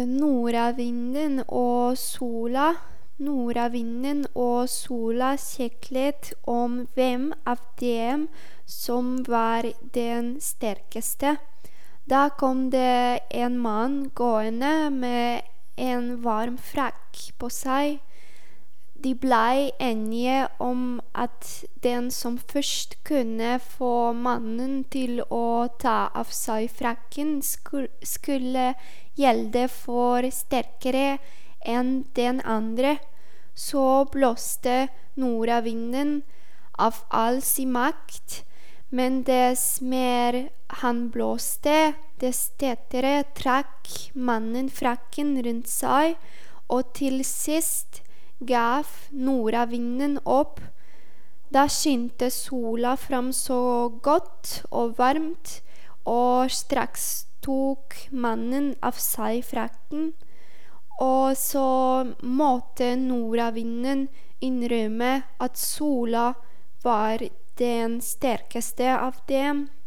Nordavinden og sola kjeklet om hvem av dem som var den sterkeste. Da kom det en mann gående med en varm frakk på seg. De blei enige om at den som først kunne få mannen til å ta av seg frakken, skulle gjelde for sterkere enn den andre. Så blåste nordavinden av all sin makt, men dess mer han blåste, dess tettere trakk mannen frakken rundt seg, og til sist gav nordavinden opp. Da skinte sola fram så godt og varmt, og straks tok mannen av seg frakken, og så måtte nordavinden innrømme at sola var den sterkeste av dem.